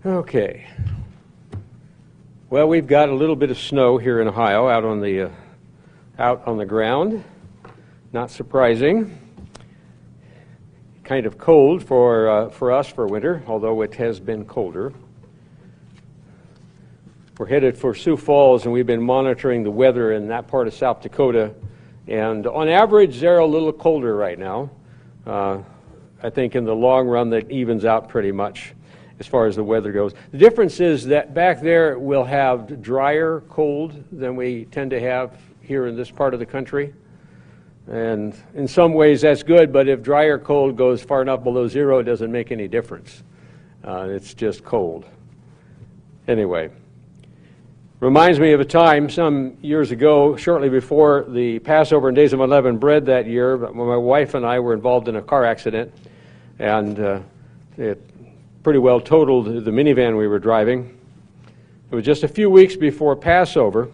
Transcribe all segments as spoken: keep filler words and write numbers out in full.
Okay. Well, we've got a little bit of snow here in Ohio out on the uh, out on the ground. Not surprising. Kind of cold for uh, for us for winter, although it has been colder. We're headed for Sioux Falls, and we've been monitoring the weather in that part of South Dakota. And on average, they're a little colder right now. Uh, I think in the long run, that evens out pretty much as far as the weather goes. The difference is that back there we'll have drier cold than we tend to have here in this part of the country. And in some ways that's good, but if drier cold goes far enough below zero, it doesn't make any difference. Uh, it's just cold. Anyway, reminds me of a time some years ago, shortly before the Passover and Days of Unleavened Bread that year, when my wife and I were involved in a car accident, and uh, it pretty well totaled the minivan we were driving. It was just a few weeks before Passover.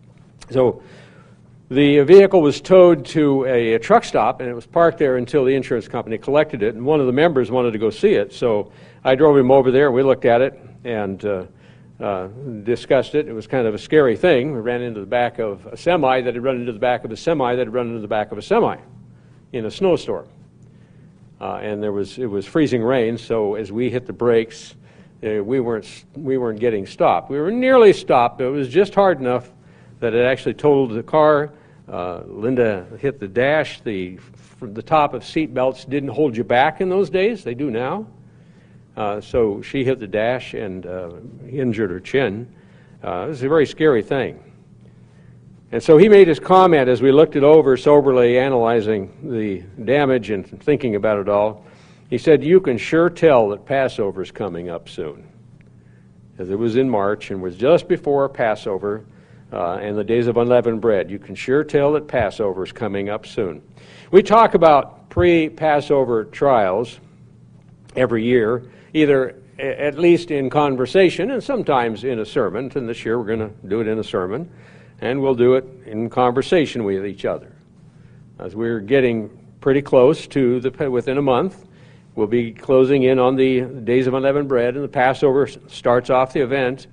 So the vehicle was towed to a, a truck stop, and it was parked there until the insurance company collected it. And one of the members wanted to go see it, so I drove him over there. We looked at it and uh, uh, discussed it. It was kind of a scary thing. We ran into the back of a semi that had run into the back of a semi that had run into the back of a semi in a snowstorm. Uh, and there was it was freezing rain, so as we hit the brakes, uh, we weren't we weren't getting stopped. We were nearly stopped, but it was just hard enough that it actually totaled the car. Uh, Linda hit the dash. The the top of seat belts didn't hold you back in those days. They do now. Uh, so she hit the dash and uh, injured her chin. Uh, it was a very scary thing. And so he made his comment as we looked it over, soberly analyzing the damage and thinking about it all. He said, "You can sure tell that Passover's coming up soon." As it was in March and was just before Passover uh, and the Days of Unleavened Bread. You can sure tell that Passover's coming up soon. We talk about pre-Passover trials every year, either at least in conversation and sometimes in a sermon. And this year we're going to do it in a sermon. And we'll do it in conversation with each other. As we're getting pretty close to the, within a month, we'll be closing in on the Days of Unleavened Bread, and the Passover starts off the event.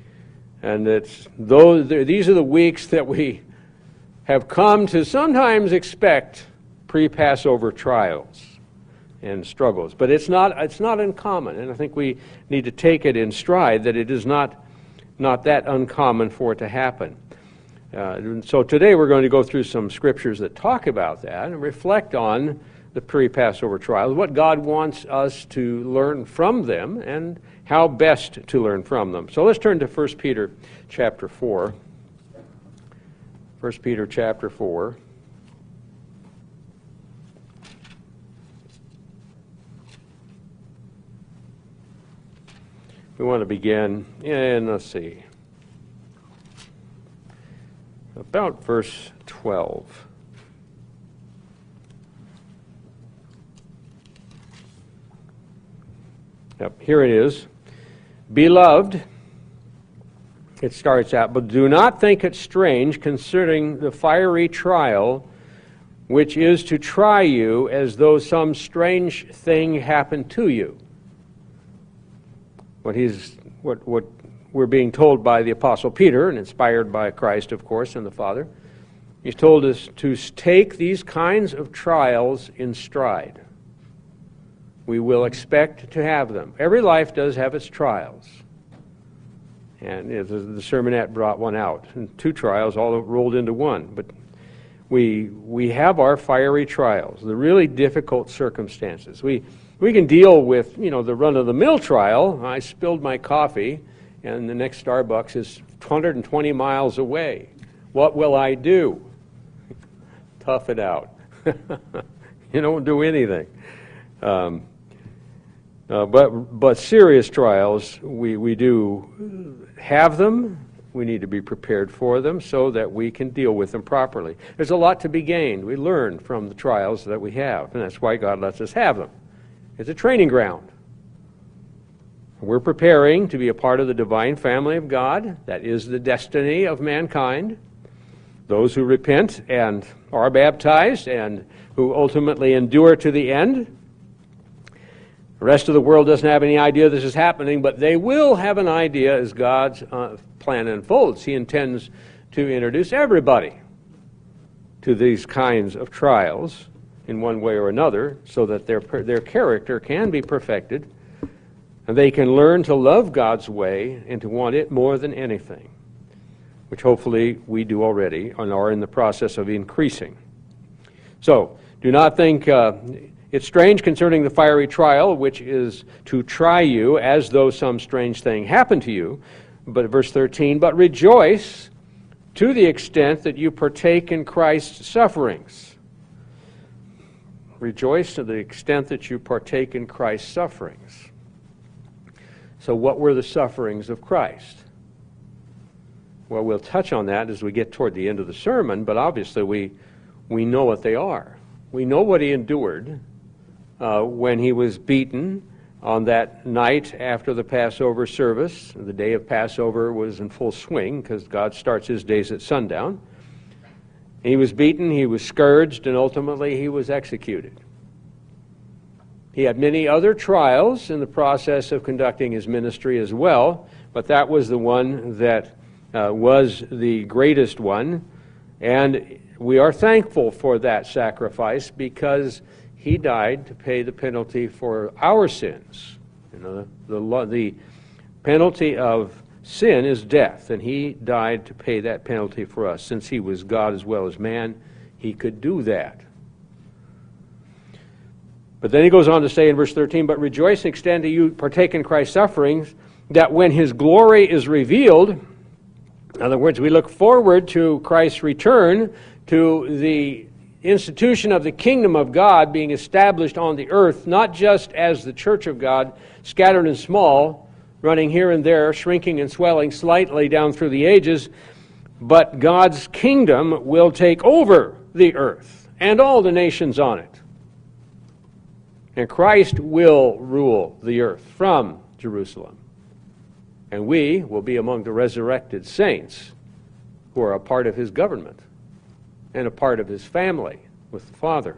And it's those, these are the weeks that we have come to sometimes expect pre-Passover trials and struggles. But it's not, it's not uncommon, and I think we need to take it in stride that it is not, not that uncommon for it to happen. Uh, so today we're going to go through some scriptures that talk about that and reflect on the pre-Passover trials, what God wants us to learn from them and how best to learn from them. So let's turn to First Peter chapter four. First Peter chapter four. We want to begin in, let's see, about verse twelve. Yep, here it is. Beloved, it starts out, but do not think it strange concerning the fiery trial which is to try you as though some strange thing happened to you. What he's what what we're being told by the Apostle Peter, and inspired by Christ, of course, and the Father. He's told us to take these kinds of trials in stride. We will expect to have them. Every life does have its trials. And the sermonette brought one out. And two trials all rolled into one. But we we have our fiery trials, the really difficult circumstances. We we can deal with, you know, the run-of-the-mill trial. I spilled my coffee, and the next Starbucks is one hundred twenty miles away. What will I do? Tough it out. You don't do anything. Um, uh, but but serious trials, we, we do have them. We need to be prepared for them so that we can deal with them properly. There's a lot to be gained. We learn from the trials that we have, and that's why God lets us have them. It's a training ground. We're preparing to be a part of the divine family of God. That is the destiny of mankind. Those who repent and are baptized and who ultimately endure to the end. The rest of the world doesn't have any idea this is happening, but they will have an idea as God's uh, plan unfolds. He intends to introduce everybody to these kinds of trials in one way or another, so that their their character can be perfected, and they can learn to love God's way and to want it more than anything, which hopefully we do already and are in the process of increasing. So, do not think uh, it's strange concerning the fiery trial, which is to try you as though some strange thing happened to you. But verse thirteen, but rejoice to the extent that you partake in Christ's sufferings. Rejoice to the extent that you partake in Christ's sufferings. So what were the sufferings of Christ? Well, we'll touch on that as we get toward the end of the sermon, but obviously we, we know what they are. We know what he endured uh, when he was beaten on that night after the Passover service. The day of Passover was in full swing because God starts his days at sundown. He was beaten, he was scourged, and ultimately he was executed. He had many other trials in the process of conducting his ministry as well, but that was the one that uh, was the greatest one. And we are thankful for that sacrifice because he died to pay the penalty for our sins. You know, the, the, the penalty of sin is death, and he died to pay that penalty for us. Since he was God as well as man, he could do that. But then he goes on to say in verse thirteen, but rejoice and extend to you partake in Christ's sufferings, that when his glory is revealed, in other words, we look forward to Christ's return, to the institution of the kingdom of God being established on the earth, not just as the church of God, scattered and small, running here and there, shrinking and swelling slightly down through the ages, but God's kingdom will take over the earth and all the nations on it. And Christ will rule the earth from Jerusalem. And we will be among the resurrected saints who are a part of his government and a part of his family with the Father.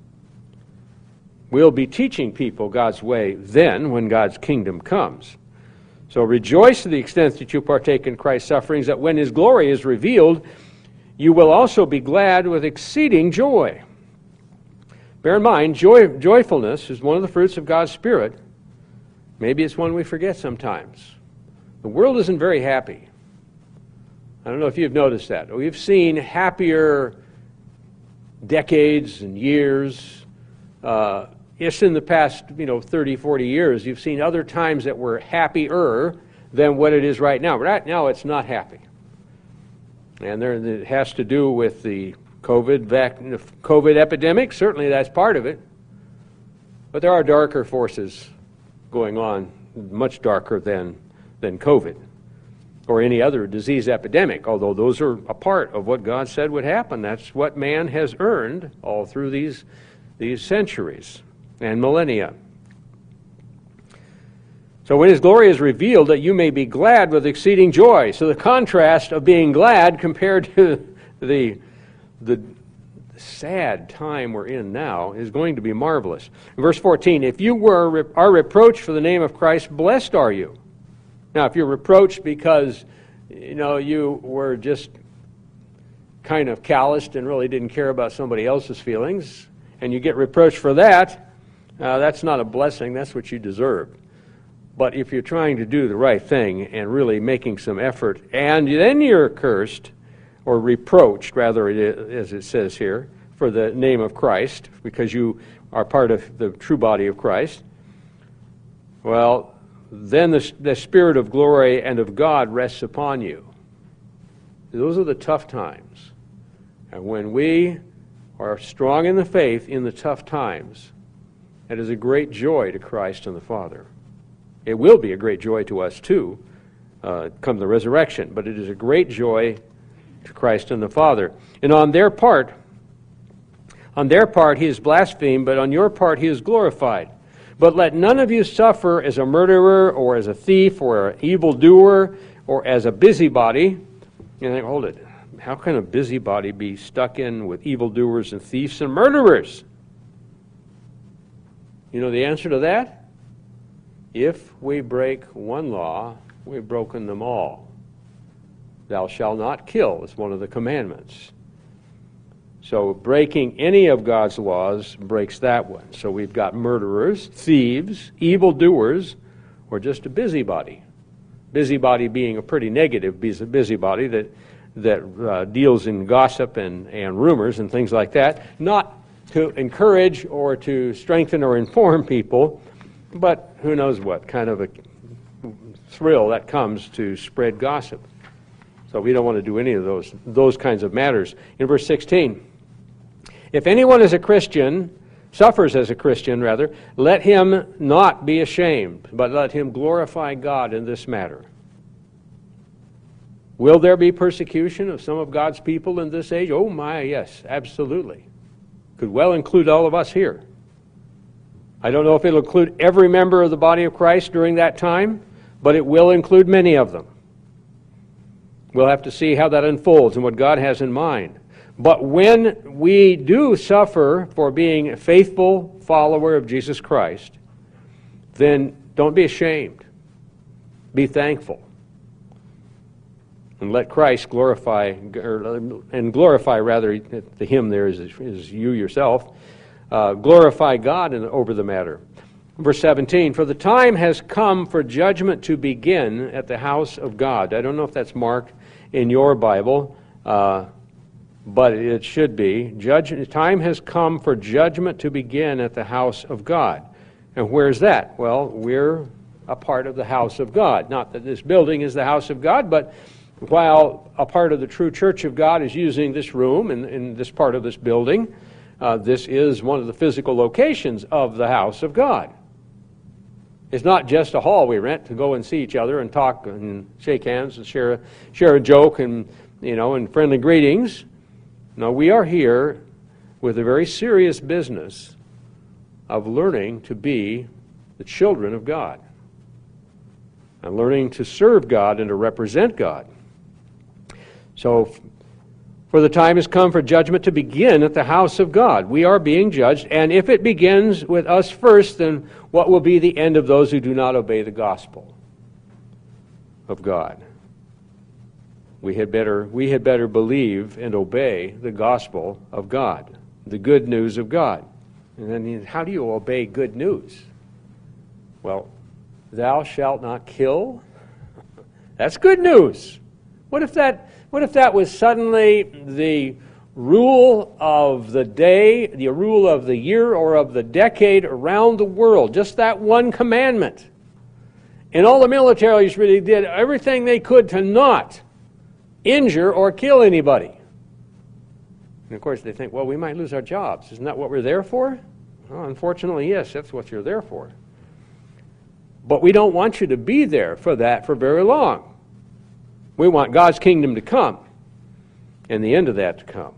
We'll be teaching people God's way then when God's kingdom comes. So rejoice to the extent that you partake in Christ's sufferings, that when his glory is revealed, you will also be glad with exceeding joy. Bear in mind, joy, joyfulness is one of the fruits of God's Spirit. Maybe it's one we forget sometimes. The world isn't very happy. I don't know if you've noticed that. We've seen happier decades and years. Uh, Just in the past, you know, thirty, forty years, you've seen other times that were happier than what it is right now. Right now, it's not happy. And there, it has to do with the COVID, vac, COVID epidemic. Certainly that's part of it. But there are darker forces going on, much darker than, than COVID or any other disease epidemic, although those are a part of what God said would happen. That's what man has earned all through these, these centuries and millennia. So when his glory is revealed, that you may be glad with exceeding joy. So the contrast of being glad compared to the, the sad time we're in now is going to be marvelous. Verse fourteen, if you were are reproached for the name of Christ, blessed are you. Now, if you're reproached because, you know, you were just kind of calloused and really didn't care about somebody else's feelings, and you get reproached for that, Uh, that's not a blessing, that's what you deserve. But if you're trying to do the right thing and really making some effort, and then you're cursed, or reproached, rather, as it says here, for the name of Christ, because you are part of the true body of Christ, well, then the, the Spirit of glory and of God rests upon you. Those are the tough times. And when we are strong in the faith in the tough times, it is a great joy to Christ and the Father. It will be a great joy to us too, uh, come the resurrection, but it is a great joy to Christ and the Father. And on their part, on their part he is blasphemed, but on your part he is glorified. But let none of you suffer as a murderer, or as a thief, or an evildoer, or as a busybody. You think, hold it, how can a busybody be stuck in with evildoers and thieves and murderers? You know the answer to that? If we break one law, we've broken them all. Thou shalt not kill is one of the commandments. So breaking any of God's laws breaks that one. So we've got murderers, thieves, evildoers, or just a busybody. Busybody being a pretty negative busybody that that uh, deals in gossip and, and rumors and things like that, not to encourage or to strengthen or inform people, but who knows what kind of a thrill that comes to spread gossip. So we don't want to do any of those those kinds of matters. In verse sixteen, if anyone is a Christian, suffers as a Christian rather, let him not be ashamed, but let him glorify God in this matter. Will there be persecution of some of God's people in this age? Oh my, yes, absolutely. Could well include all of us here. I don't know if it'll include every member of the body of Christ during that time, but it will include many of them. We'll have to see how that unfolds and what God has in mind. But when we do suffer for being a faithful follower of Jesus Christ, then don't be ashamed. Be thankful. And let Christ glorify, or, and glorify rather, the him there is, is you yourself, uh, glorify God in, over the matter. Verse seventeen, for the time has come for judgment to begin at the house of God. I don't know if that's marked in your Bible, uh, but it should be. Judge, time has come for judgment to begin at the house of God. And where's that? Well, we're a part of the house of God. Not that this building is the house of God, but while a part of the true church of God is using this room and in this part of this building, uh, this is one of the physical locations of the house of God. It's not just a hall we rent to go and see each other and talk and shake hands and share a, share a joke and, you know, and friendly greetings. No, we are here with a very serious business of learning to be the children of God and learning to serve God and to represent God. So, for the time has come for judgment to begin at the house of God. We are being judged, and if it begins with us first, then what will be the end of those who do not obey the gospel of God? We had better, we had better believe and obey the gospel of God, the good news of God. And then how do you obey good news? Well, thou shalt not kill. That's good news. What if that, what if that was suddenly the rule of the day, the rule of the year or of the decade around the world? Just that one commandment. And all the militaries really did everything they could to not injure or kill anybody. And of course they think, well, we might lose our jobs. Isn't that what we're there for? Well, unfortunately, yes, that's what you're there for. But we don't want you to be there for that for very long. We want God's kingdom to come and the end of that to come.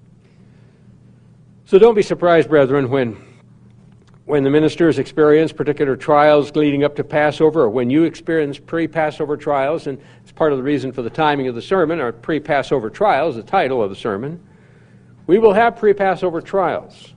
So don't be surprised, brethren, when when the ministers experience particular trials leading up to Passover, or when you experience pre-Passover trials, and it's part of the reason for the timing of the sermon, or pre-Passover trials, the title of the sermon. We will have pre-Passover trials.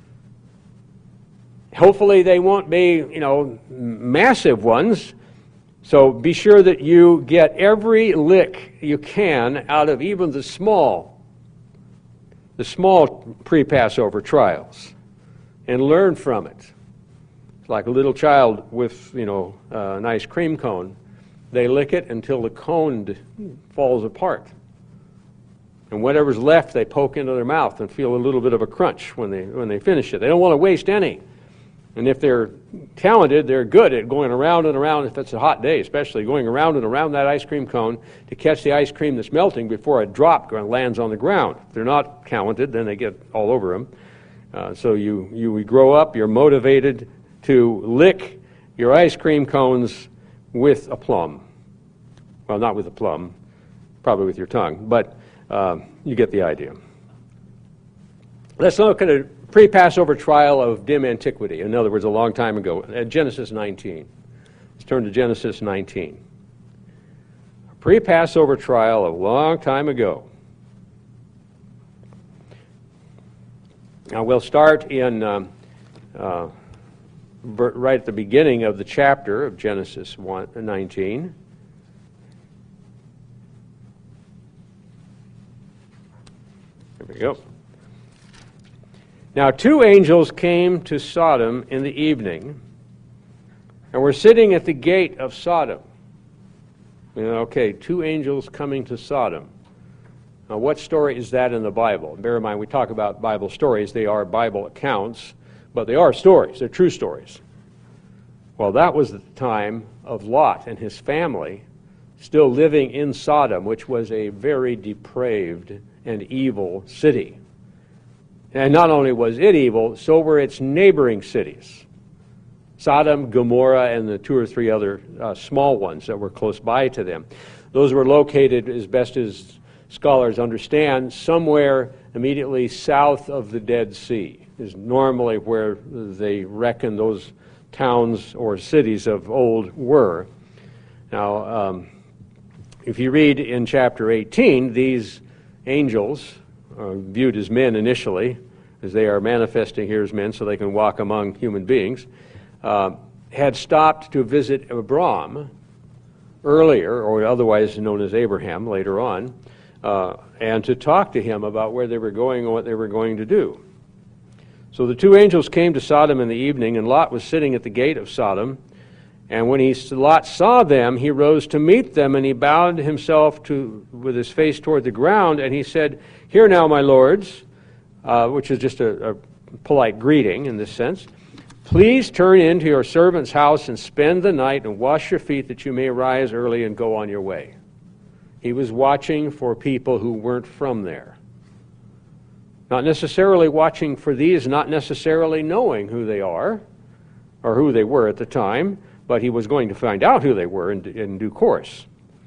Hopefully they won't be, you know, massive ones. So be sure that you get every lick you can out of even the small, the small pre-Passover trials, and learn from it. It's like a little child with, you know, uh, an ice cream cone. They lick it until the cone falls apart. And whatever's left, they poke into their mouth and feel a little bit of a crunch when they when they finish it. They don't want to waste any. And if they're talented, they're good at going around and around, if it's a hot day especially, going around and around that ice cream cone to catch the ice cream that's melting before a drop lands on the ground. If they're not talented, then they get all over them. Uh, so you, you grow up, you're motivated to lick your ice cream cones with a plum. Well, not with a plum, probably with your tongue, but uh, you get the idea. Let's look at a pre-Passover trial of dim antiquity. In other words, a long time ago, at Genesis nineteen. Let's turn to Genesis nineteen. A pre-Passover trial of a long time ago. Now we'll start in um, uh, right at the beginning of the chapter of Genesis one, nineteen. There we go. Now two angels came to Sodom in the evening, and were sitting at the gate of Sodom. You know, okay, two angels coming to Sodom. Now, what story is that in the Bible? Bear in mind, we talk about Bible stories. They are Bible accounts, but they are stories. They're true stories. Well, that was the time of Lot and his family still living in Sodom, which was a very depraved and evil city. And not only was it evil, so were its neighboring cities. Sodom, Gomorrah, and the two or three other uh, small ones that were close by to them. Those were located, as best as scholars understand, somewhere immediately south of the Dead Sea, is normally where they reckon those towns or cities of old were. Now, um, if you read in chapter eighteen, these angels are viewed as men initially, as they are manifesting here as men so they can walk among human beings, uh, had stopped to visit Abram earlier, or otherwise known as Abraham later on, uh, and to talk to him about where they were going and what they were going to do. So the two angels came to Sodom in the evening, and Lot was sitting at the gate of Sodom. And when he, Lot saw them, he rose to meet them, and he bowed himself to, with his face toward the ground, and he said, "Hear now, my lords," uh, which is just a, a polite greeting in this sense. "Please turn into your servant's house and spend the night and wash your feet that you may rise early and go on your way." He was watching for people who weren't from there. Not necessarily watching for these, not necessarily knowing who they are or who they were at the time, but he was going to find out who they were in, in due course.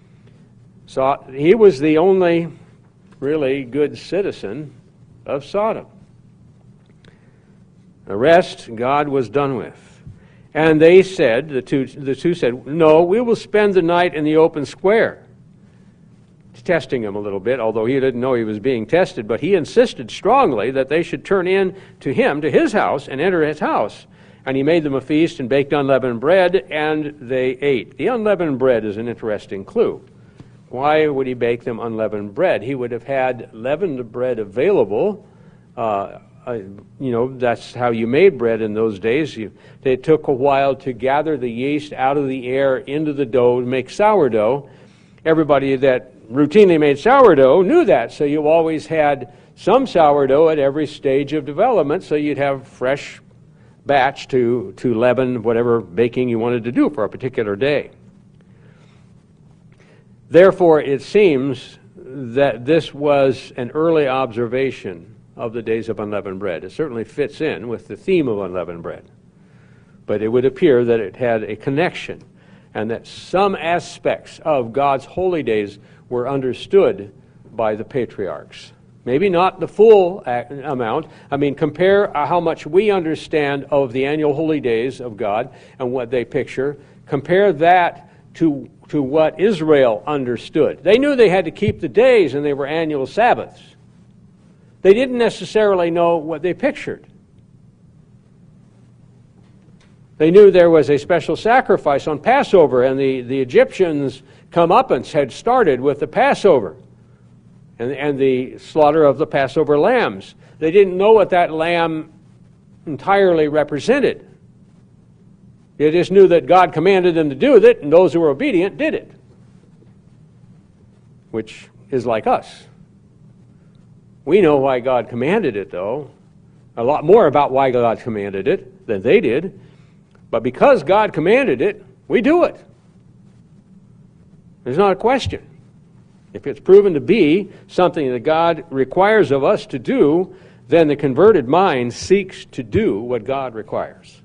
So he was the only really good citizen of Sodom. The rest God was done with. And they said, the two, the two said, "No, we will spend the night in the open square." Testing him a little bit, although he didn't know he was being tested, but he insisted strongly that they should turn in to him, to his house, and enter his house. And he made them a feast and baked unleavened bread, and they ate. The unleavened bread is an interesting clue. Why would he bake them unleavened bread? He would have had leavened bread available. Uh, uh, you know, that's how you made bread in those days. You, it took a while to gather the yeast out of the air into the dough to make sourdough. Everybody that routinely made sourdough knew that, so you always had some sourdough at every stage of development, so you'd have fresh batch to, to leaven whatever baking you wanted to do for a particular day. Therefore, it seems that this was an early observation of the days of unleavened bread. It certainly fits in with the theme of unleavened bread, but it would appear that it had a connection and that some aspects of God's holy days were understood by the patriarchs. Maybe not the full amount. I mean, compare how much we understand of the annual holy days of God and what they picture. Compare that to, to what Israel understood. They knew they had to keep the days and they were annual Sabbaths. They didn't necessarily know what they pictured. They knew there was a special sacrifice on Passover, and the, the Egyptians' comeuppance had started with the Passover and, and the slaughter of the Passover lambs. They didn't know what that lamb entirely represented. They just knew that God commanded them to do it, and those who were obedient did it, which is like us. We know why God commanded it, though, a lot more about why God commanded it than they did. But because God commanded it, we do it. There's not a question. If it's proven to be something that God requires of us to do, then the converted mind seeks to do what God requires.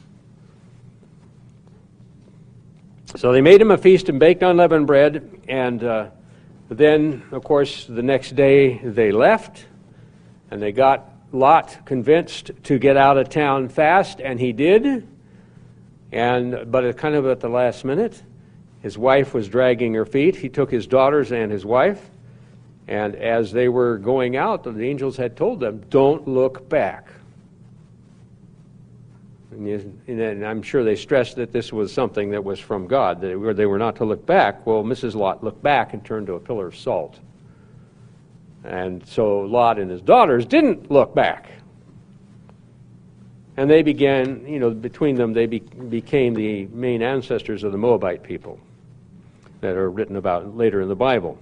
So they made him a feast and baked unleavened bread, and uh, then, of course, the next day they left, and they got Lot convinced to get out of town fast, and he did. And but it kind of at the last minute, his wife was dragging her feet. He took his daughters and his wife, and as they were going out, the angels had told them, "Don't look back." And, you, and I'm sure they stressed that this was something that was from God, that they were, they were not to look back. Well, Missus Lot looked back and turned to a pillar of salt. And so Lot and his daughters didn't look back. And they began, you know, between them, they be, became the main ancestors of the Moabite people that are written about later in the Bible.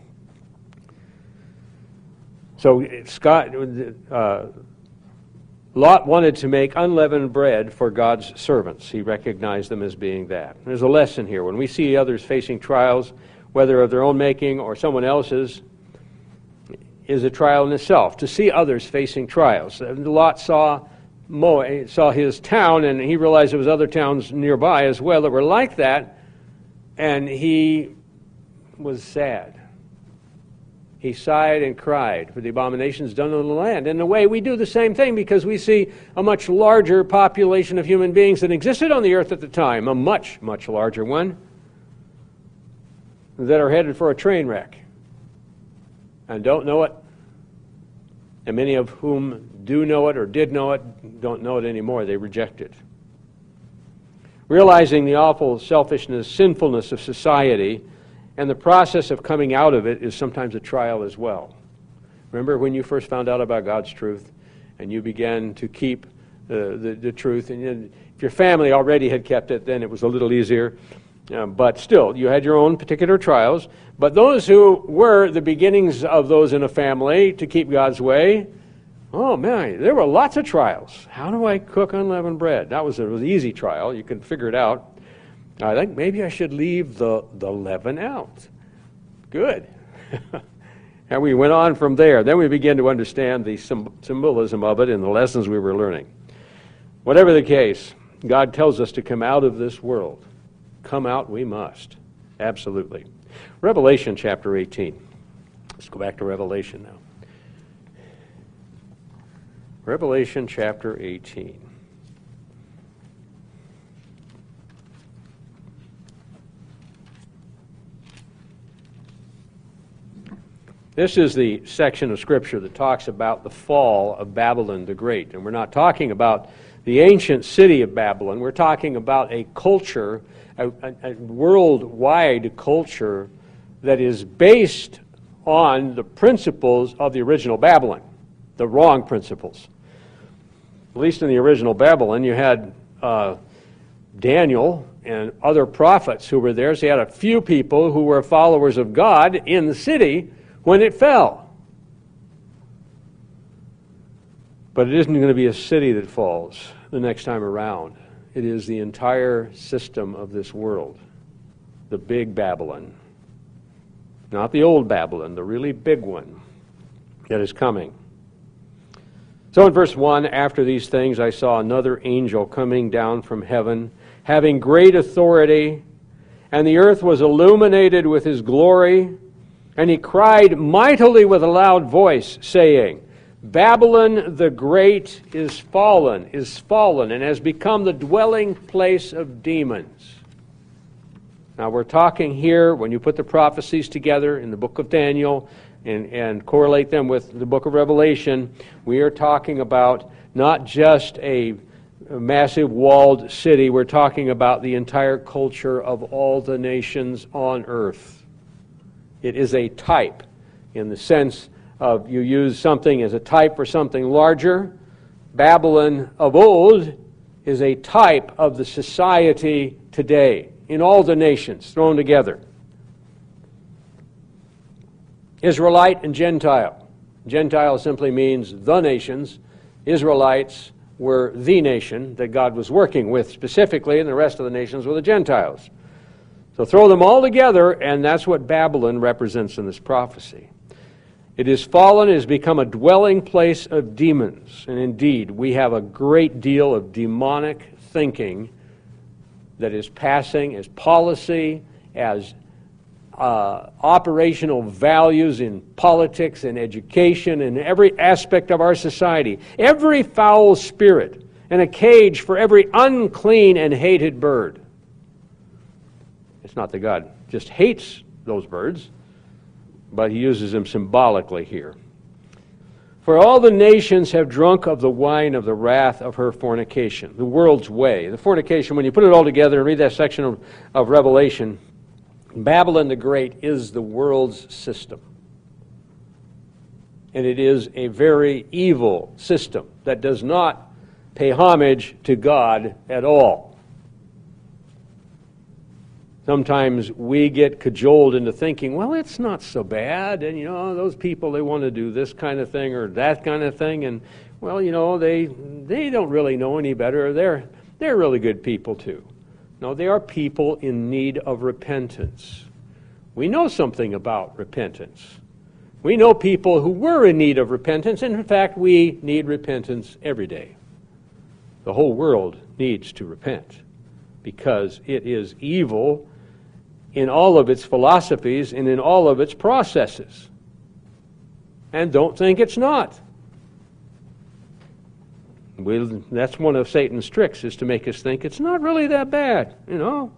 So Scott, uh, Lot wanted to make unleavened bread for God's servants. He recognized them as being that. There's a lesson here. When we see others facing trials, whether of their own making or someone else's, is a trial in itself. To see others facing trials. Lot saw Moab, saw his town, and he realized there was other towns nearby as well that were like that, and he was sad. He sighed and cried for the abominations done on the land. In a way, we do the same thing because we see a much larger population of human beings that existed on the earth at the time, a much, much larger one, that are headed for a train wreck and don't know it. And many of whom do know it or did know it don't know it anymore. They reject it. Realizing the awful selfishness, sinfulness of society, and the process of coming out of it is sometimes a trial as well. Remember when you first found out about God's truth and you began to keep uh, the, the truth, and if your family already had kept it, then it was a little easier. Um, but still, you had your own particular trials. But those who were the beginnings of those in a family to keep God's way, oh man, there were lots of trials. How do I cook unleavened bread? That was, a, it was an easy trial. You could figure it out. I think maybe I should leave the, the leaven out. Good. And we went on from there. Then we began to understand the symbolism of it and the lessons we were learning. Whatever the case, God tells us to come out of this world. Come out we must. Absolutely. Revelation chapter eighteen. Let's go back to Revelation now. Revelation chapter eighteen. This is the section of Scripture that talks about the fall of Babylon the Great. And we're not talking about the ancient city of Babylon. We're talking about a culture, a, a, a worldwide culture that is based on the principles of the original Babylon, the wrong principles. At least in the original Babylon, you had uh, Daniel and other prophets who were there. So you had a few people who were followers of God in the city when it fell. But it isn't going to be a city that falls the next time around. It is the entire system of this world, the big Babylon. Not the old Babylon, the really big one that is coming. So in verse one, after these things I saw another angel coming down from heaven, having great authority, and the earth was illuminated with his glory. And he cried mightily with a loud voice, saying, Babylon the Great is fallen, is fallen, and has become the dwelling place of demons. Now we're talking here, when you put the prophecies together in the book of Daniel and, and correlate them with the book of Revelation, we are talking about not just a massive walled city, we're talking about the entire culture of all the nations on earth. It is a type in the sense of you use something as a type for something larger. Babylon of old is a type of the society today in all the nations thrown together. Israelite and Gentile. Gentile simply means the nations. Israelites were the nation that God was working with specifically, and the rest of the nations were the Gentiles. So throw them all together, and that's what Babylon represents in this prophecy. It is fallen, it has become a dwelling place of demons. And indeed, we have a great deal of demonic thinking that is passing as policy, as uh, operational values in politics and education and every aspect of our society. Every foul spirit and a cage for every unclean and hated bird. It's not that God just hates those birds, but he uses them symbolically here. For all the nations have drunk of the wine of the wrath of her fornication, the world's way. The fornication, when you put it all together and read that section of, of Revelation, Babylon the Great is the world's system. And it is a very evil system that does not pay homage to God at all. Sometimes we get cajoled into thinking, well, it's not so bad, and, you know, those people, they want to do this kind of thing or that kind of thing, and, well, you know, they they don't really know any better. They're, they're really good people, too. No, they are people in need of repentance. We know something about repentance. We know people who were in need of repentance, and in fact, we need repentance every day. The whole world needs to repent because it is evil in all of its philosophies and in all of its processes. And don't think it's not. We, that's one of Satan's tricks, is to make us think it's not really that bad, you know.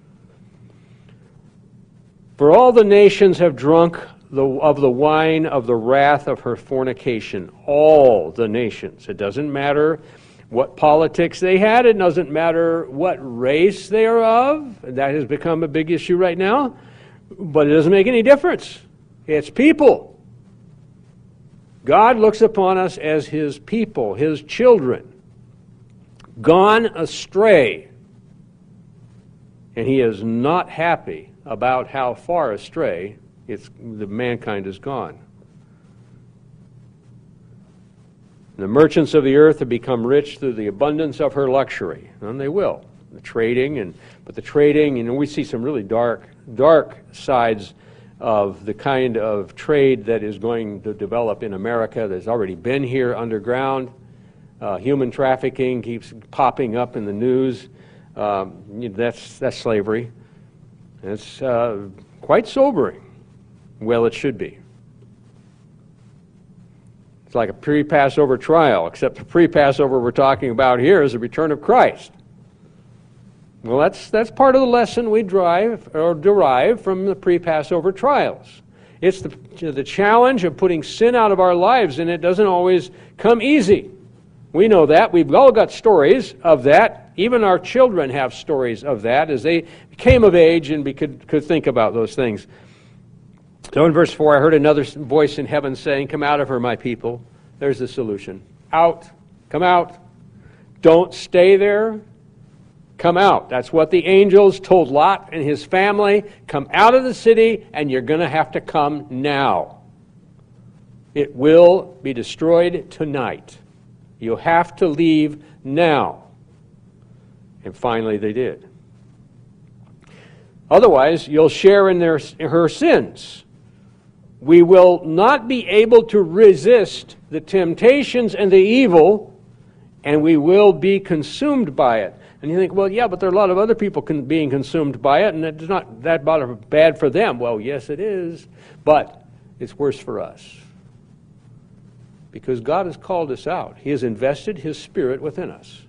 For all the nations have drunk the, of the wine of the wrath of her fornication. All the nations. It doesn't matter what politics they had. It doesn't matter what race they are of. That has become a big issue right now. But it doesn't make any difference. It's people. God looks upon us as His people, His children, gone astray. And He is not happy about how far astray it's, the mankind has gone. The merchants of the earth have become rich through the abundance of her luxury, and they will. The trading, and but the trading, you know, we see some really dark, dark sides of the kind of trade that is going to develop in America. That's already been here underground. Uh, human trafficking keeps popping up in the news. Um, that's that's slavery. It's uh, quite sobering. Well, it should be. It's like a pre-Passover trial, except the pre-Passover we're talking about here is the return of Christ. Well, that's that's part of the lesson we drive or derive from the pre-Passover trials. It's the, the challenge of putting sin out of our lives, and it doesn't always come easy. We know that. We've all got stories of that. Even our children have stories of that as they came of age and we could, could think about those things. So in verse four, I heard another voice in heaven saying, "Come out of her, my people." There's the solution. Out. Come out. Don't stay there. Come out. That's what the angels told Lot and his family. Come out of the city, and you're going to have to come now. It will be destroyed tonight. You have to leave now. And finally they did. Otherwise, you'll share in their, her sins. We will not be able to resist the temptations and the evil, and we will be consumed by it. And you think, well, yeah, but there are a lot of other people con- being consumed by it, and it's not that bad for them. Well, yes, it is, but it's worse for us. Because God has called us out. He has invested His Spirit within us.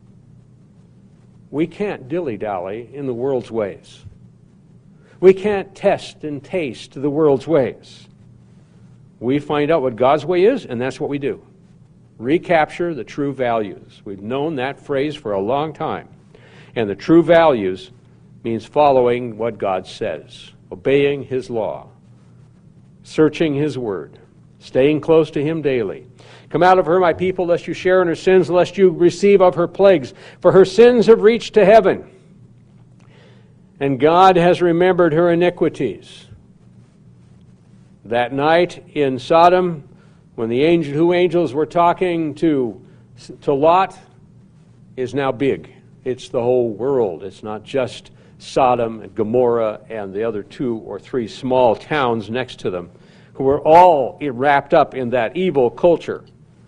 We can't dilly-dally in the world's ways. We can't test and taste the world's ways. We find out what God's way is, and that's what we do. Recapture the true values. We've known that phrase for a long time. And the true values means following what God says, obeying His law, searching His word, staying close to Him daily. Come out of her, my people, lest you share in her sins, lest you receive of her plagues. For her sins have reached to heaven, and God has remembered her iniquities. That night in Sodom, when the angel, two angels were talking to, to Lot, is now big. It's the whole world. It's not just Sodom and Gomorrah and the other two or three small towns next to them, who were all wrapped up in that evil culture.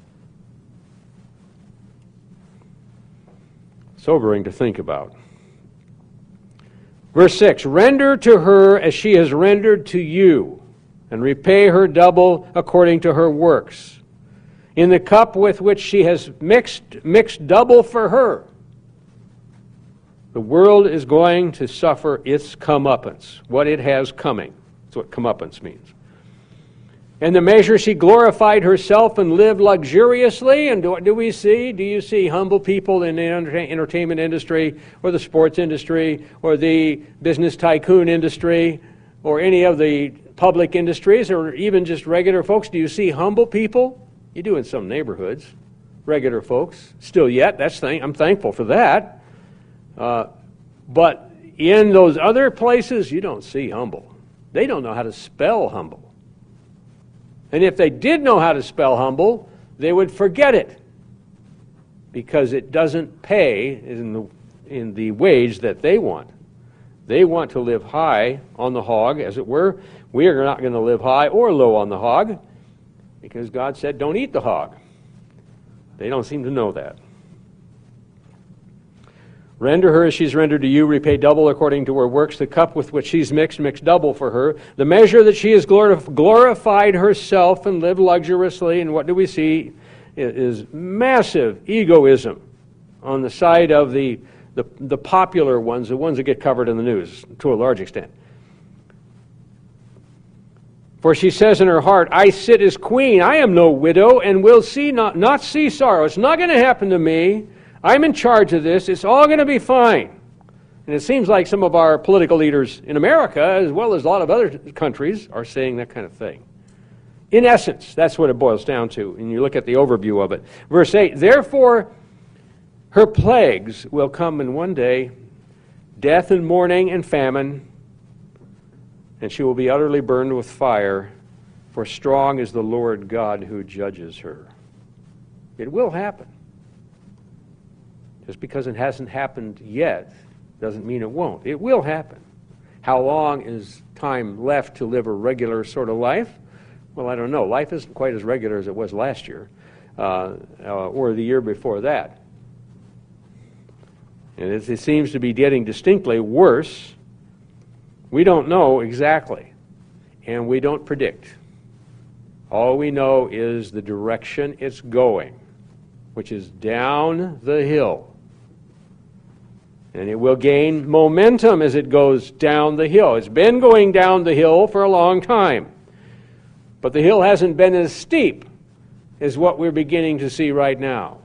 Sobering to think about. Verse six, "Render to her as she has rendered to you, and repay her double according to her works. In the cup with which she has mixed, mixed double for her." The world is going to suffer its comeuppance, what it has coming. That's what comeuppance means. In the measure she glorified herself and lived luxuriously. And what do we see? Do you see humble people in the entertainment industry or the sports industry or the business tycoon industry or any of the public industries or even just regular folks? Do you see humble people? You do in some neighborhoods. Regular folks. Still yet. That's thing. I'm thankful for that. Uh, but in those other places, you don't see humble. They don't know how to spell humble. And if they did know how to spell humble, they would forget it because it doesn't pay in the, in the wage that they want. They want to live high on the hog, as it were. We are not going to live high or low on the hog because God said, don't eat the hog. They don't seem to know that. Render her as she's rendered to you, repay double according to her works. The cup with which she's mixed, mix double for her. The measure that she has glorified herself and lived luxuriously, and what do we see is massive egoism on the side of the, the, the popular ones, the ones that get covered in the news to a large extent. For she says in her heart, I sit as queen, I am no widow, and will see not, not see sorrow. It's not going to happen to me. I'm in charge of this. It's all going to be fine. And it seems like some of our political leaders in America, as well as a lot of other countries, are saying that kind of thing. In essence, that's what it boils down to. And you look at the overview of it. Verse eight, therefore her plagues will come in one day, death and mourning and famine, and she will be utterly burned with fire, for strong is the Lord God who judges her. It will happen. Just because it hasn't happened yet doesn't mean it won't. It will happen. How long is time left to live a regular sort of life? Well, I don't know. Life isn't quite as regular as it was last year uh, uh, or the year before that. And it, it seems to be getting distinctly worse. We don't know exactly, and we don't predict. All we know is the direction it's going, which is down the hill. And it will gain momentum as it goes down the hill. It's been going down the hill for a long time. But the hill hasn't been as steep as what we're beginning to see right now.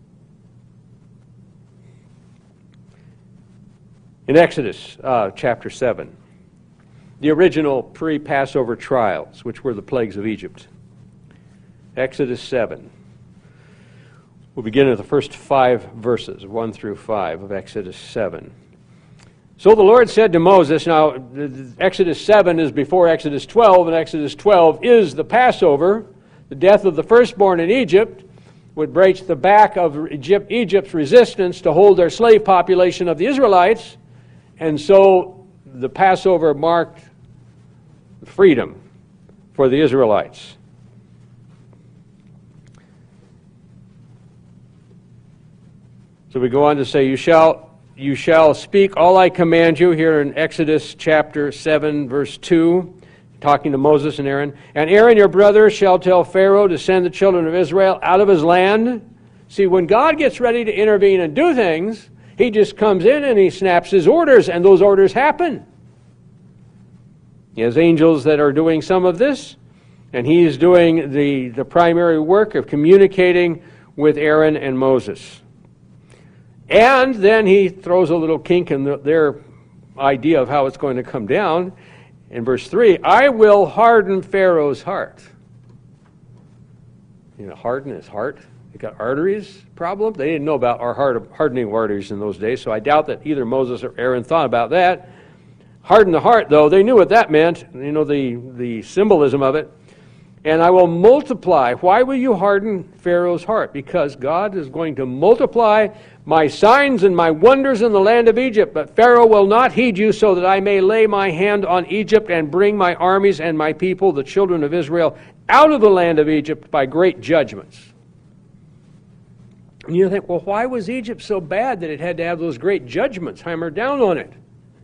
In Exodus uh, chapter seven, the original pre-Passover trials, which were the plagues of Egypt. Exodus seven. We'll begin at the first five verses, one through five of Exodus seven. So the Lord said to Moses, now Exodus seven is before Exodus twelve, and Exodus twelve is the Passover. The death of the firstborn in Egypt would break the back of Egypt, Egypt's resistance to hold their slave population of the Israelites, and so the Passover marked freedom for the Israelites. So we go on to say, you shall, you shall speak all I command you, here in Exodus chapter seven, verse two, talking to Moses and Aaron. And Aaron your brother shall tell Pharaoh to send the children of Israel out of his land. See, when God gets ready to intervene and do things, he just comes in and he snaps his orders, and those orders happen. He has angels that are doing some of this, and he is doing the, the primary work of communicating with Aaron and Moses. And then he throws a little kink in the, their idea of how it's going to come down. In verse three, I will harden Pharaoh's heart. You know, harden his heart. He got arteries problem. They didn't know about our heart, hardening arteries in those days, so I doubt that either Moses or Aaron thought about that. Harden the heart, though, they knew what that meant. You know, the, the symbolism of it. And I will multiply. Why will you harden Pharaoh's heart? Because God is going to multiply my signs and my wonders in the land of Egypt. But Pharaoh will not heed you, so that I may lay my hand on Egypt and bring my armies and my people, the children of Israel, out of the land of Egypt by great judgments. And you think, well, why was Egypt so bad that it had to have those great judgments hammered down on it?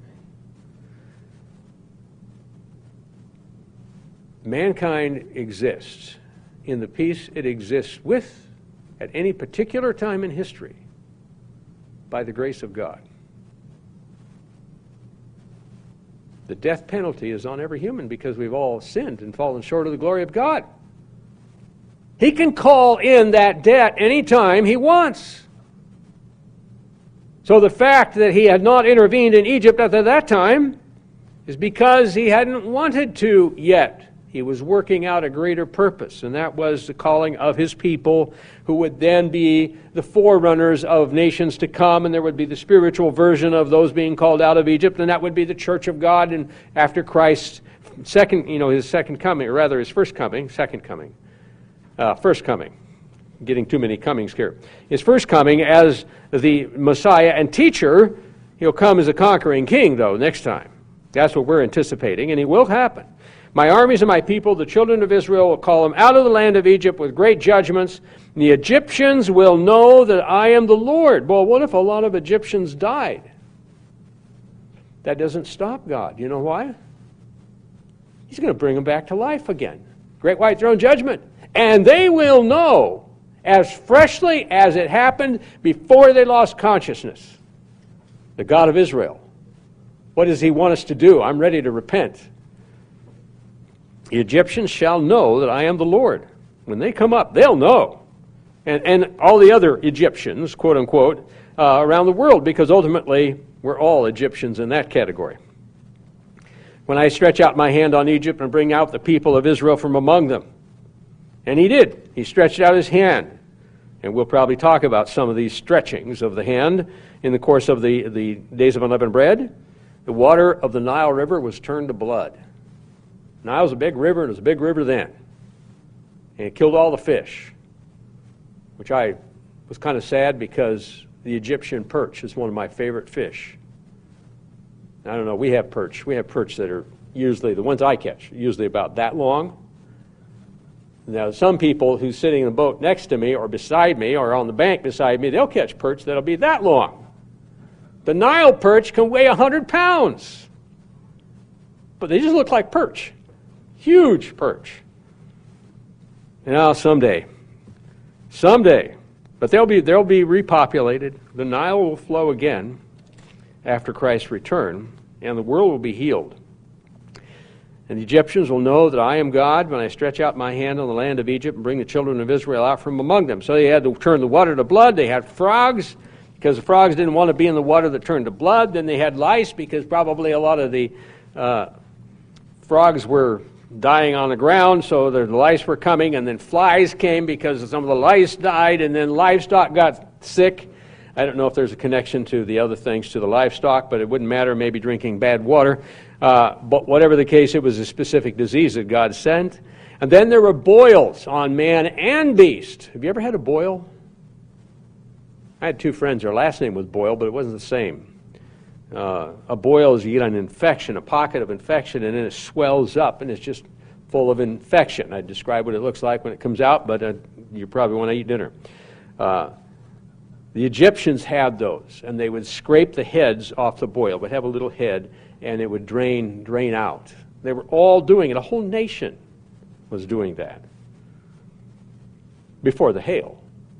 Mankind exists in the peace it exists with at any particular time in history by the grace of God. The death penalty is on every human because we've all sinned and fallen short of the glory of God. He can call in that debt anytime he wants. So the fact that he had not intervened in Egypt at that time is because he hadn't wanted to yet. He was working out a greater purpose, and that was the calling of his people, who would then be the forerunners of nations to come, and there would be the spiritual version of those being called out of Egypt, and that would be the church of God, and after Christ's second, you know, his second coming, or rather his first coming, second coming, uh, first coming. Getting too many comings here. His first coming as the Messiah and teacher. He'll come as a conquering king, though, next time. That's what we're anticipating, and it will happen. My armies and my people, the children of Israel, will call them out of the land of Egypt with great judgments. And the Egyptians will know that I am the Lord. Well, what if a lot of Egyptians died? That doesn't stop God. You know why? He's going to bring them back to life again. Great white throne judgment. And they will know as freshly as it happened before they lost consciousness. The God of Israel. What does he want us to do? I'm ready to repent. The Egyptians shall know that I am the Lord. When they come up, they'll know. And, and all the other Egyptians, quote unquote, uh, around the world, because ultimately we're all Egyptians in that category. When I stretch out my hand on Egypt and bring out the people of Israel from among them. And he did. He stretched out his hand. And we'll probably talk about some of these stretchings of the hand in the course of the, the days of unleavened bread. The water of the Nile River was turned to blood. Nile's a big river, and it was a big river then. And it killed all the fish, which I was kind of sad because the Egyptian perch is one of my favorite fish. I don't know, we have perch. We have perch that are usually, the ones I catch, usually about that long. Now, some people who's sitting in a boat next to me or beside me or on the bank beside me, they'll catch perch that'll be that long. The Nile perch can weigh one hundred pounds. But they just look like perch. Huge perch. And now someday, someday, but they'll be, they'll be repopulated. The Nile will flow again after Christ's return, and the world will be healed. And the Egyptians will know that I am God when I stretch out my hand on the land of Egypt and bring the children of Israel out from among them. So they had to turn the water to blood. They had frogs because the frogs didn't want to be in the water that turned to blood. Then they had lice because probably a lot of the uh, frogs were dying on the ground, so the lice were coming. And then flies came because some of the lice died, and then livestock got sick. I don't know if there's a connection to the other things to the livestock, but it wouldn't matter, maybe drinking bad water. Uh, but whatever the case, it was a specific disease that God sent. And then there were boils on man and beast. Have you ever had a boil? I had two friends, their last name was Boyle, but it wasn't the same. Uh, a boil is you get an infection, a pocket of infection, and then it swells up, and it's just full of infection. I describe what it looks like when it comes out, but uh, you probably want to eat dinner. Uh, The Egyptians had those, and they would scrape the heads off the boil. It would have a little head, and it would drain drain out. They were all doing it. A whole nation was doing that before the hail.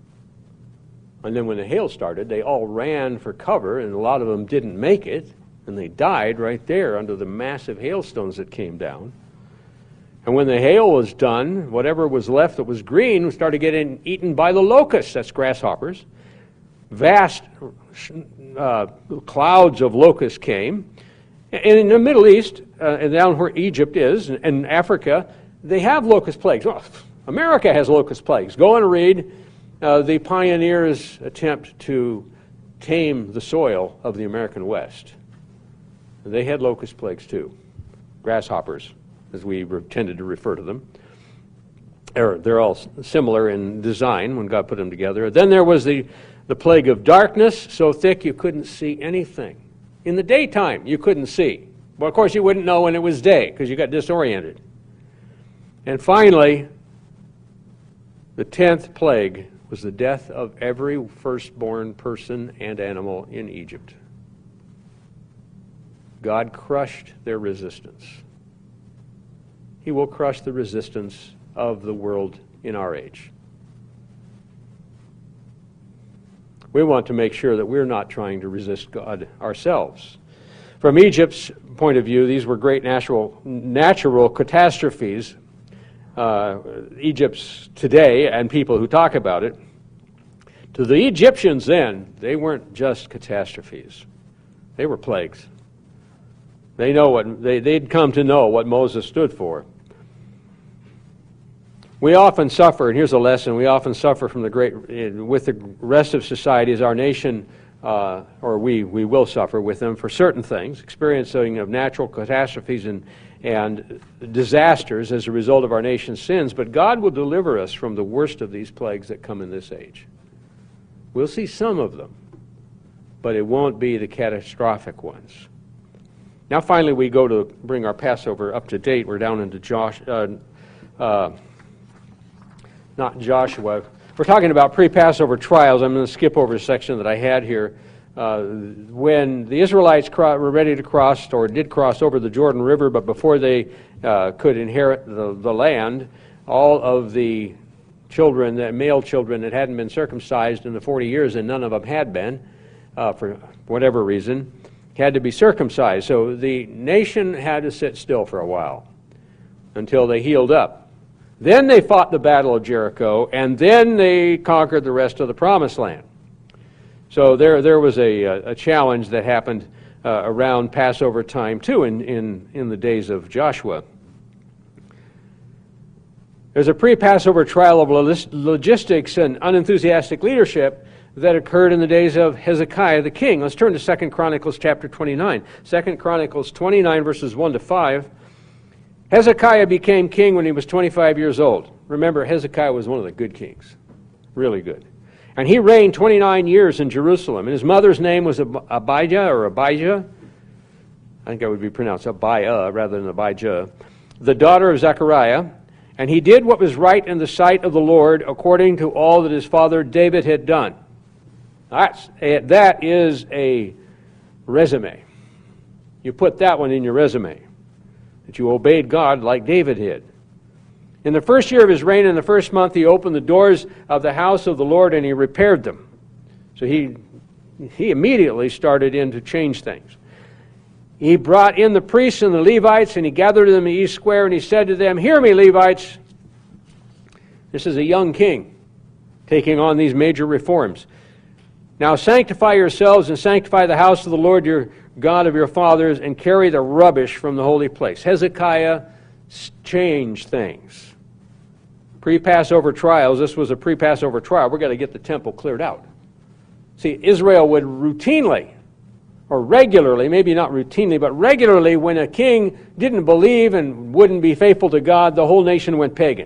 And then when the hail started, they all ran for cover, and a lot of them didn't make it, and they died right there under the massive hailstones that came down. And when the hail was done, whatever was left that was green started getting eaten by the locusts. That's grasshoppers. Vast uh, clouds of locusts came. And in the Middle East, uh, and down where Egypt is, and, and Africa, they have locust plagues. Oh, America has locust plagues. Go and read uh, the pioneers' attempt to tame the soil of the American West. They had locust plagues too. Grasshoppers, as we tended to refer to them. They're, they're all similar in design when God put them together. Then there was the The plague of darkness, so thick you couldn't see anything. In the daytime, you couldn't see. Well, of course, you wouldn't know when it was day because you got disoriented. And finally, the tenth plague was the death of every firstborn person and animal in Egypt. God crushed their resistance. He will crush the resistance of the world in our age. We want to make sure that we're not trying to resist God ourselves. From Egypt's point of view, these were great natural, natural catastrophes. Uh, Egypt's today and people who talk about it. To the Egyptians then, they weren't just catastrophes. They were plagues. They know what they, they'd come to know what Moses stood for. We often suffer, and here's a lesson, we often suffer from the great, with the rest of society as our nation, uh, or we, we will suffer with them for certain things, experiencing of natural catastrophes and, and disasters as a result of our nation's sins, but God will deliver us from the worst of these plagues that come in this age. We'll see some of them, but it won't be the catastrophic ones. Now finally we go to bring our Passover up to date. We're down into Josh, uh, uh, not Joshua. We're talking about pre-Passover trials. I'm going to skip over a section that I had here. Uh, when the Israelites cro- were ready to cross, or did cross over the Jordan River, but before they uh, could inherit the, the land, all of the children, the male children that hadn't been circumcised in the forty years, and none of them had been, uh, for whatever reason, had to be circumcised. So the nation had to sit still for a while until they healed up. Then they fought the Battle of Jericho, and then they conquered the rest of the Promised Land. So there, there was a, a challenge that happened uh, around Passover time, too, in, in, in the days of Joshua. There's a pre-Passover trial of logistics and unenthusiastic leadership that occurred in the days of Hezekiah the king. Let's turn to Second Chronicles chapter twenty-nine. Second Chronicles twenty-nine, verses one to five. Hezekiah became king when he was twenty-five years old. Remember, Hezekiah was one of the good kings. Really good. And he reigned twenty-nine years in Jerusalem. And his mother's name was Abijah, or Abijah. I think that would be pronounced Abiah rather than Abijah. The daughter of Zechariah. And he did what was right in the sight of the Lord, according to all that his father David had done. That's, that is a resume. You put that one in your resume, that you obeyed God like David did. In the first year of his reign, in the first month, he opened the doors of the house of the Lord and he repaired them. So he, he immediately started in to change things. He brought in the priests and the Levites, and he gathered them in the east square, and he said to them, "Hear me, Levites." This is a young king taking on these major reforms. "Now sanctify yourselves and sanctify the house of the Lord your God of your fathers, and carry the rubbish from the holy place." Hezekiah changed things. Pre-Passover trials, this was a pre-Passover trial. We're going to get the temple cleared out. See, Israel would routinely, or regularly, maybe not routinely, but regularly, when a king didn't believe and wouldn't be faithful to God, the whole nation went pagan.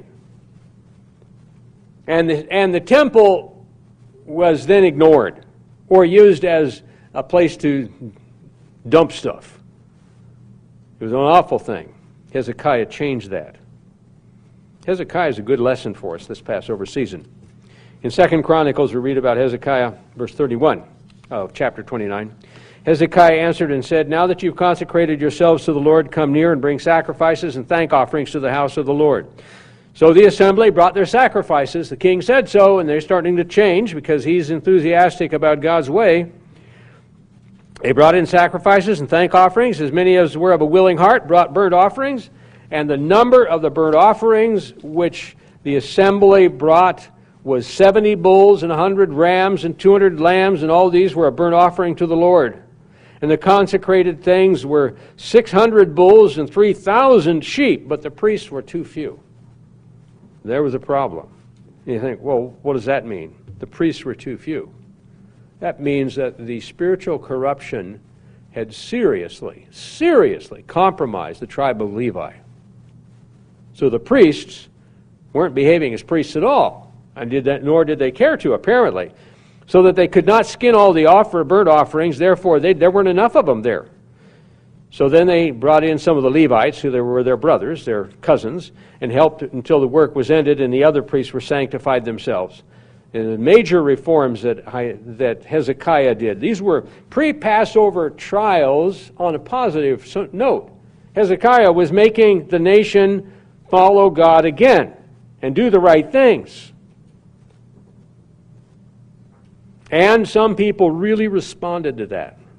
And the, and the temple was then ignored or used as a place to dump stuff. It was an awful thing. Hezekiah changed that. Hezekiah is a good lesson for us this Passover season. In Second Chronicles, we read about Hezekiah, verse thirty-one of chapter twenty-nine. Hezekiah answered and said, "Now that you've consecrated yourselves to the Lord, come near and bring sacrifices and thank offerings to the house of the Lord." So the assembly brought their sacrifices. The king said so, and they're starting to change because he's enthusiastic about God's way. They brought in sacrifices and thank offerings. As many as were of a willing heart brought burnt offerings. And the number of the burnt offerings which the assembly brought was seventy bulls and a hundred rams and two hundred lambs, and all these were a burnt offering to the Lord. And the consecrated things were six hundred bulls and three thousand sheep, but the priests were too few. There was a problem. And you think, well, what does that mean? The priests were too few. That means that the spiritual corruption had seriously, seriously compromised the tribe of Levi. So the priests weren't behaving as priests at all, and did that, nor did they care to, apparently. So that they could not skin all the offer burnt offerings, therefore they, there weren't enough of them there. So then they brought in some of the Levites, who were their brothers, their cousins, and helped until the work was ended, and the other priests were sanctified themselves. And the major reforms that, that Hezekiah did, these were pre-Passover trials on a positive note. Hezekiah was making the nation follow God again and do the right things. And some people really responded to that.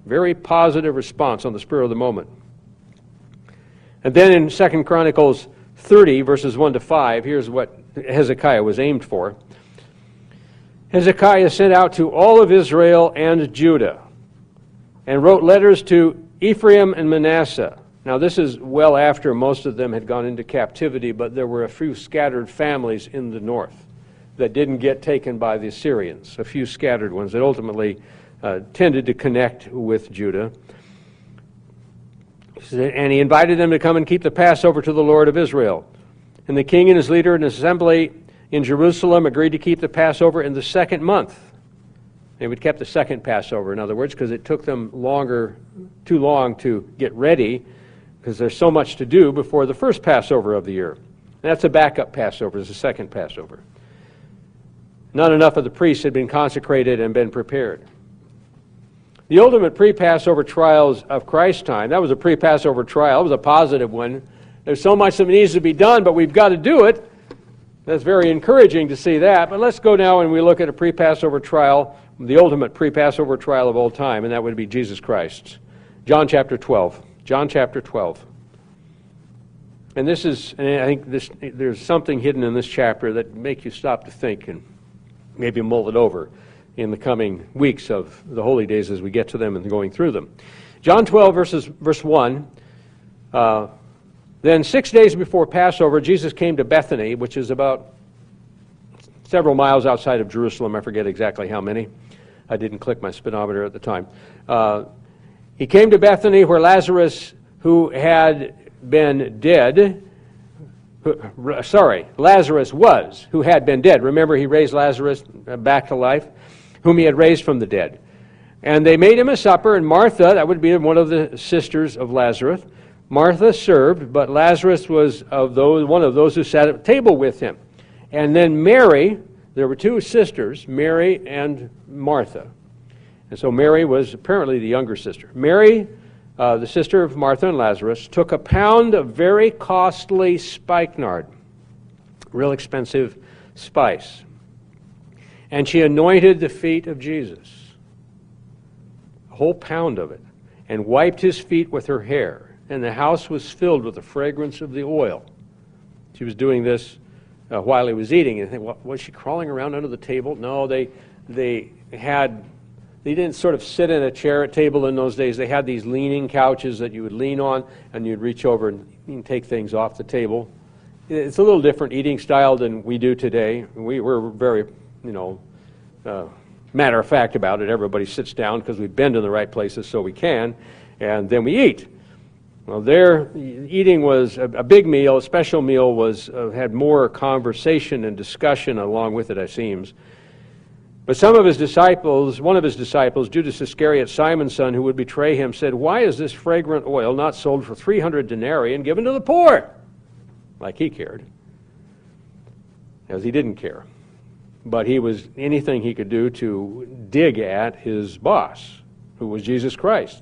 Very positive response on the spur of the moment. And then in Second Chronicles thirty, verses one to five, here's what Hezekiah was aimed for. Hezekiah sent out to all of Israel and Judah and wrote letters to Ephraim and Manasseh. Now, this is well after most of them had gone into captivity, but there were a few scattered families in the north that didn't get taken by the Assyrians, a few scattered ones that ultimately uh, tended to connect with Judah. And he invited them to come and keep the Passover to the Lord of Israel. And the king and his leader and assembly in Jerusalem agreed to keep the Passover in the second month. They would kept the second Passover, in other words, because it took them longer, too long to get ready, because there's so much to do before the first Passover of the year. And that's a backup Passover, it's the second Passover. Not enough of the priests had been consecrated and been prepared. The ultimate pre-Passover trials of Christ's time, that was a pre-Passover trial, it was a positive one. There's so much that needs to be done, but we've got to do it. That's very encouraging to see that. But let's go now and we look at a pre-Passover trial, the ultimate pre-Passover trial of all time, and that would be Jesus Christ. John chapter twelve. John chapter twelve. And this is, and I think this, there's something hidden in this chapter that make you stop to think and maybe mull it over in the coming weeks of the holy days as we get to them and going through them. John twelve, verses, verse one. Uh, Then six days before Passover, Jesus came to Bethany, which is about several miles outside of Jerusalem. I forget exactly how many. I didn't click my speedometer at the time. Uh, he came to Bethany where Lazarus, who had been dead, who, sorry, Lazarus was, who had been dead. Remember, he raised Lazarus back to life, whom he had raised from the dead. And they made him a supper, and Martha, that would be one of the sisters of Lazarus, Martha served, but Lazarus was of those, one of those who sat at the table with him. And then Mary, there were two sisters, Mary and Martha. And so Mary was apparently the younger sister. Mary, uh, the sister of Martha and Lazarus, took a pound of very costly spikenard, real expensive spice, and she anointed the feet of Jesus, a whole pound of it, and wiped his feet with her hair. And the house was filled with the fragrance of the oil. She was doing this uh, while he was eating. And think, what, was she crawling around under the table? No, they they had they didn't sort of sit in a chair at table in those days. They had these leaning couches that you would lean on, and you'd reach over and, and take things off the table. It's a little different eating style than we do today. We, we're very, you know, uh, matter of fact about it. Everybody sits down because we've been to the right places so we can, and then we eat. Well, their eating was a, a big meal. A special meal was uh, had more conversation and discussion along with it, it seems. But some of his disciples, one of his disciples, Judas Iscariot, Simon's son, who would betray him, said, "Why is this fragrant oil not sold for three hundred denarii and given to the poor?" Like he cared. As he didn't care. But he was anything he could do to dig at his boss, who was Jesus Christ.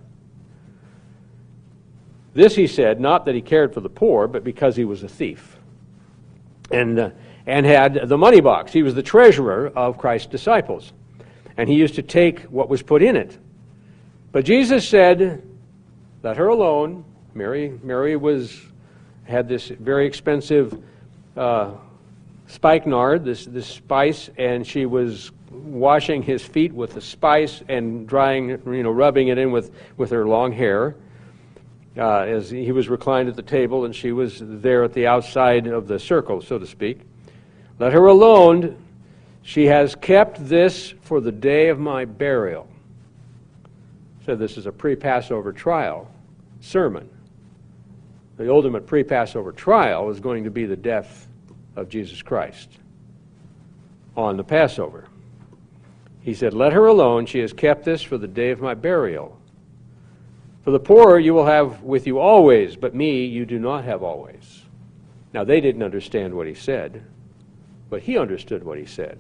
This, he said, not that he cared for the poor, but because he was a thief and, uh, and had the money box. He was the treasurer of Christ's disciples, and he used to take what was put in it. But Jesus said, let her alone. Mary, Mary was had this very expensive uh, spikenard, this, this spice, and she was washing his feet with the spice and drying, you know, rubbing it in with, with her long hair. Uh, as he was reclined at the table and she was there at the outside of the circle, so to speak. Let her alone. She has kept this for the day of my burial. So this is a pre-Passover trial sermon. The ultimate pre-Passover trial is going to be the death of Jesus Christ on the Passover. He said, let her alone. She has kept this for the day of my burial. For the poor you will have with you always, but me you do not have always. Now they didn't understand what he said, but he understood what he said.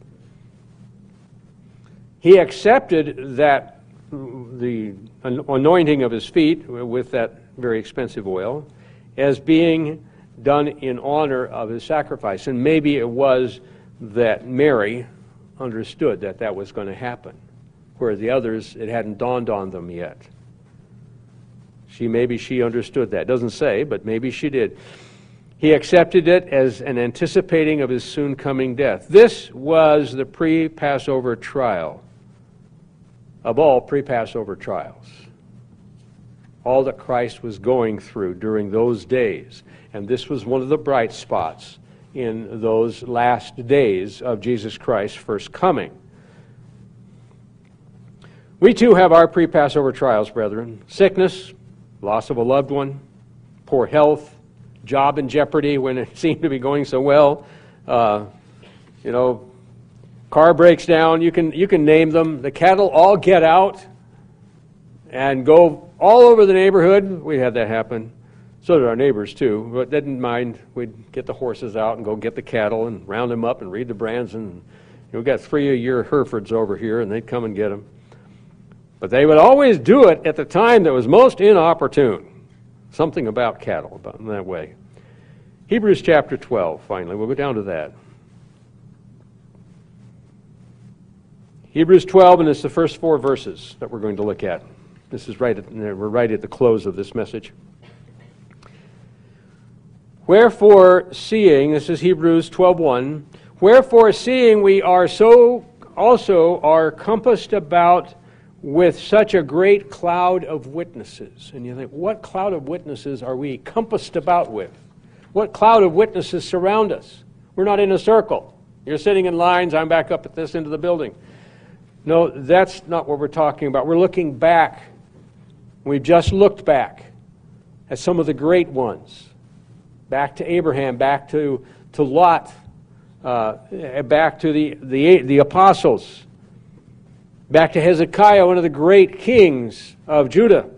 He accepted that the anointing of his feet with that very expensive oil as being done in honor of his sacrifice. And maybe it was that Mary understood that that was going to happen. where the others, it hadn't dawned on them yet. She, maybe she understood that. Doesn't say, but maybe she did. He accepted it as an anticipating of his soon coming death. This was the pre-Passover trial of all pre-Passover trials. All that Christ was going through during those days. And this was one of the bright spots in those last days of Jesus Christ's first coming. We too have our pre-Passover trials, brethren. Sickness, loss of a loved one, poor health, job in jeopardy when it seemed to be going so well. Uh, you know, car breaks down. You can you can name them. The cattle all get out and go all over the neighborhood. We had that happen. So did our neighbors too, but didn't mind. We'd get the horses out and go get the cattle and round them up and read the brands. And you know, we got three a year Herefords over here, and they'd come and get them. But they would always do it at the time that was most inopportune. Something about cattle, about in that way. Hebrews chapter twelve, finally. We'll go down to that. Hebrews twelve, and it's the first four verses that we're going to look at. This is right at, we're right at the close of this message. Wherefore, seeing, this is Hebrews twelve one, wherefore, seeing we are so also are compassed about with such a great cloud of witnesses. And you think, what cloud of witnesses are we compassed about with? What cloud of witnesses surround us? We're not in a circle. You're sitting in lines, I'm back up at this end of the building. No, that's not what we're talking about. We're looking back. We've just looked back at some of the great ones. Back to Abraham, back to, to Lot, uh, back to the, the, the apostles, back to Hezekiah, one of the great kings of Judah.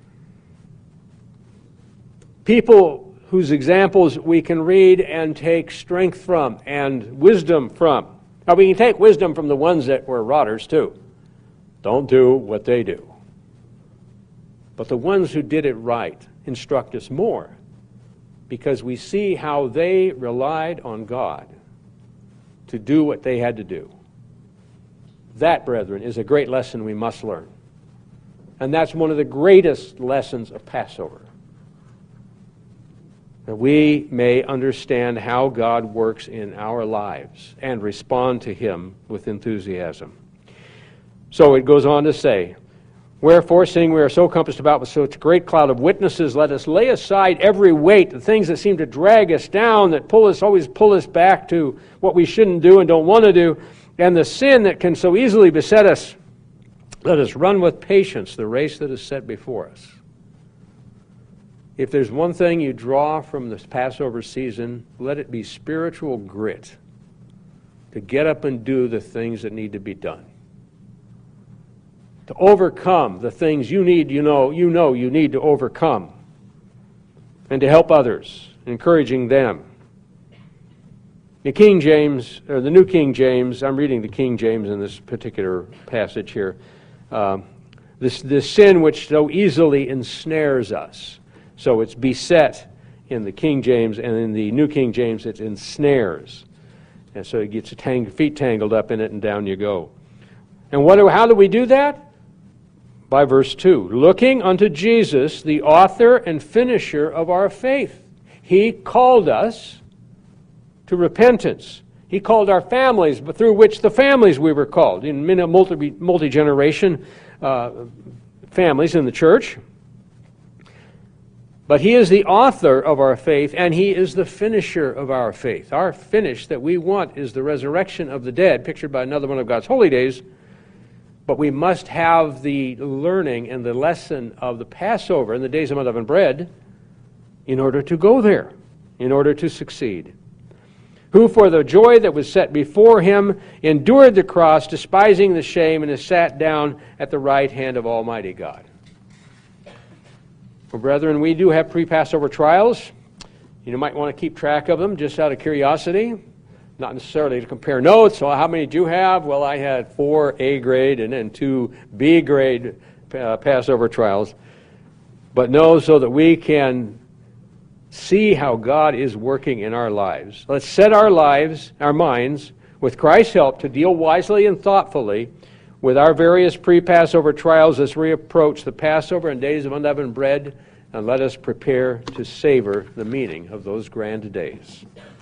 People whose examples we can read and take strength from and wisdom from. Now, we can take wisdom from the ones that were rotters, too. Don't do what they do. But the ones who did it right instruct us more, because we see how they relied on God to do what they had to do. That, brethren, is a great lesson we must learn. And that's one of the greatest lessons of Passover. That we may understand how God works in our lives and respond to Him with enthusiasm. So it goes on to say, wherefore, seeing we are so compassed about with such a great cloud of witnesses, let us lay aside every weight, the things that seem to drag us down, that pull us, always pull us back to what we shouldn't do and don't want to do, and the sin that can so easily beset us. Let us run with patience the race that is set before us. If there's one thing you draw from this Passover season, let it be spiritual grit to get up and do the things that need to be done. To overcome the things you need, you know, you know you need to overcome. And to help others, encouraging them. The King James, or the New King James, I'm reading the King James in this particular passage here. Uh, this, this sin which so easily ensnares us. So it's beset in the King James, and in the New King James it's ensnares. And so it gets your tang- feet tangled up in it, and down you go. And what do, how do we do that? By verse two. Looking unto Jesus, the author and finisher of our faith. He called us to repentance. He called our families, but through which the families we were called, in multi, multi-generation uh, families in the church. But He is the author of our faith, and He is the finisher of our faith. Our finish that we want is the resurrection of the dead, pictured by another one of God's holy days. But we must have the learning and the lesson of the Passover and the days of unleavened bread in order to go there, in order to succeed. Who for the joy that was set before Him endured the cross, despising the shame, and is sat down at the right hand of Almighty God. Well, brethren, we do have pre-Passover trials. You might want to keep track of them just out of curiosity. Not necessarily to compare notes. Well, how many did you have? Well, I had four A grade and then two B grade uh, Passover trials. But know so that we can see how God is working in our lives. Let's set our lives, our minds, with Christ's help to deal wisely and thoughtfully with our various pre-Passover trials as we approach the Passover and days of unleavened bread, and let us prepare to savor the meaning of those grand days.